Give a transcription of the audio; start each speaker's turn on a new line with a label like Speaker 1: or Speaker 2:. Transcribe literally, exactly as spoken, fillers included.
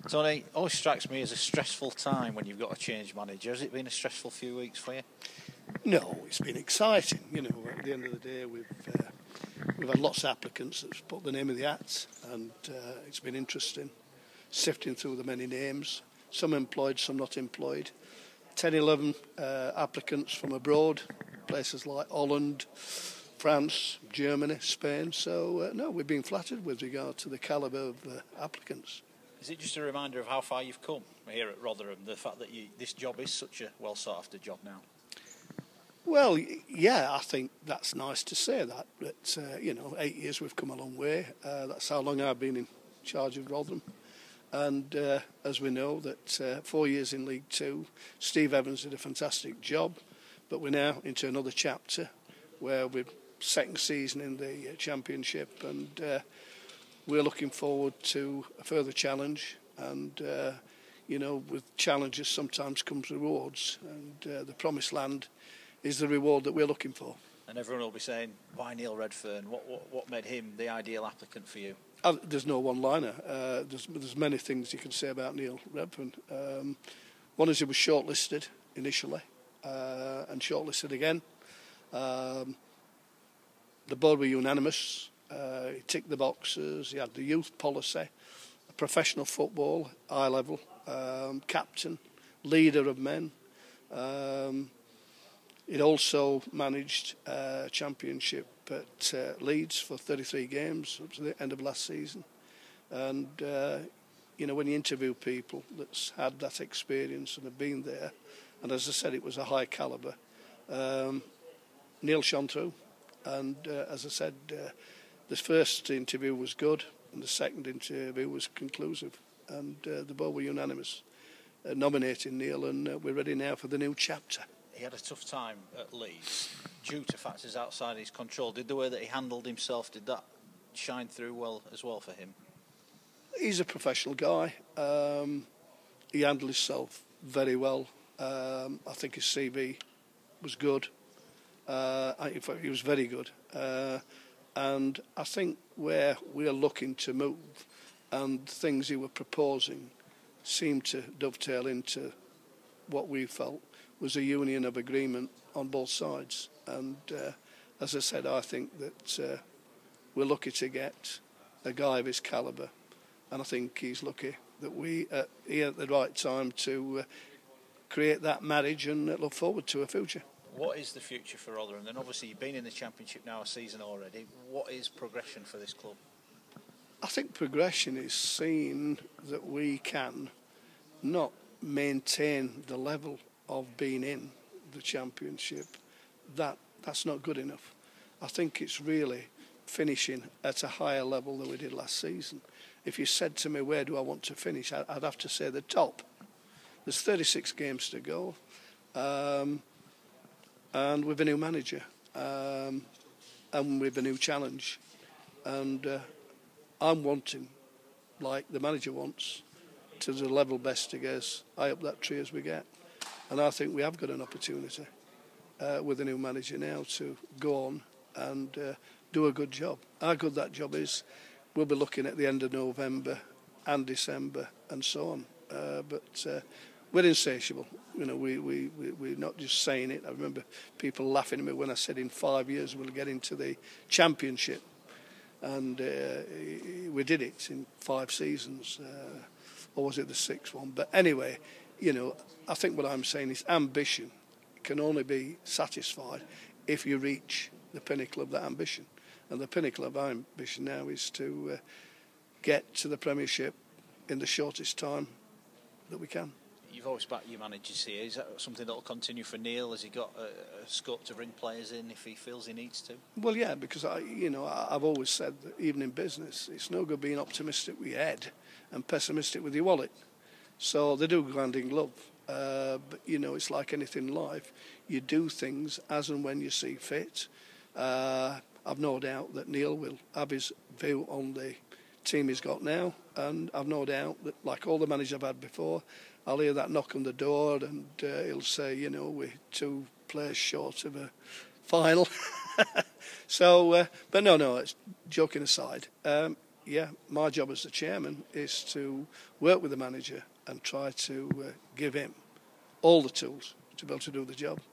Speaker 1: Tony, it always strikes me as a stressful time when you've got to change manager. Has it been a stressful few weeks for you?
Speaker 2: No, it's been exciting. You know, at the end of the day, we've uh, we've had lots of applicants that's put the name of the hat, and uh, it's been interesting sifting through the many names. Some employed, some not employed. ten, eleven uh, applicants from abroad, places like Holland, France, Germany, Spain. So, uh, no, we've been flattered with regard to the calibre of uh, applicants.
Speaker 1: Is it just a reminder of how far you've come here at Rotherham, the fact that you, this job is such a well sought after job now?
Speaker 2: Well, yeah, I think that's nice to say that. But, uh, you know, eight years we've come a long way. Uh, that's how long I've been in charge of Rotherham. And uh, as we know, that uh, four years in League Two, Steve Evans did a fantastic job. But we're now into another chapter where we're second season in the uh, Championship, and uh, we're looking forward to a further challenge. And, uh, you know, with challenges sometimes comes rewards. And uh, the promised land is the reward that we're looking for.
Speaker 1: And everyone will be saying, why Neil Redfern? What what, what made him the ideal applicant for you?
Speaker 2: Uh, there's no one-liner. Uh, there's, there's many things you can say about Neil Redfern. Um, one is he was shortlisted initially uh, and shortlisted again. Um, the board were unanimous. Uh, he ticked the boxes. He had the youth policy, professional football, high level, um, captain, leader of men. Um, It also managed uh, Championship at uh, Leeds for thirty-three games up to the end of last season. And, uh, you know, when you interview people that's had that experience and have been there, and as I said, it was a high calibre, um, Neil shone through. And, uh, as I said, uh, the first interview was good and the second interview was conclusive. And uh, the board were unanimous uh, nominating Neil, and uh, we're ready now for the new chapter.
Speaker 1: He had a tough time at Leeds due to factors outside his control. Did the way that he handled himself, did that shine through well as well for him?
Speaker 2: He's a professional guy. Um, he handled himself very well. Um, I think his C V was good. Uh, in fact, he was very good. Uh, and I think where we're looking to move and things he were proposing seemed to dovetail into what we felt was a union of agreement on both sides. And uh, as I said, I think that uh, we're lucky to get a guy of his calibre, and I think he's lucky that we are here at the right time to uh, create that marriage and look forward to a future.
Speaker 1: What is the future for Rotherham? Then obviously you've been in the Championship now a season already. What is progression for this club?
Speaker 2: I think progression is seeing that we can not maintain the level of being in the Championship. That that's not good enough. I think it's really finishing at a higher level than we did last season. If you said to me, where do I want to finish, I'd have to say the top. There's thirty-six games to go, um, and with a new manager, um, and with a new challenge. And uh, I'm wanting, like the manager wants, to the level best to get us high up that tree as we get. And I think we have got an opportunity uh, with a new manager now to go on and uh, do a good job. How good that job is, we'll be looking at the end of November and December and so on. Uh, but uh, we're insatiable. You know, we, we, we, we're not just saying it. I remember people laughing at me when I said in five years we'll get into the Championship. And uh, we did it in five seasons. Uh, or was it the sixth one? But anyway, you know, I think what I'm saying is ambition can only be satisfied if you reach the pinnacle of that ambition. And the pinnacle of our ambition now is to uh, get to the Premiership in the shortest time that we can.
Speaker 1: You've always backed your managers here. Is that something that will continue for Neil? Has he got a, a scope to bring players in if he feels he needs to?
Speaker 2: Well, yeah, because I, you know, I've always said that even in business, it's no good being optimistic with your head and pessimistic with your wallet. So they do go hand in glove. Uh, but, you know, it's like anything in life. You do things as and when you see fit. Uh, I've no doubt that Neil will have his view on the team he's got now. And I've no doubt that, like all the managers I've had before, I'll hear that knock on the door and uh, he'll say, you know, we're two players short of a final. so, uh, but no, no, it's joking aside. Um, yeah, my job as the chairman is to work with the manager and try to uh, give him all the tools to be able to do the job.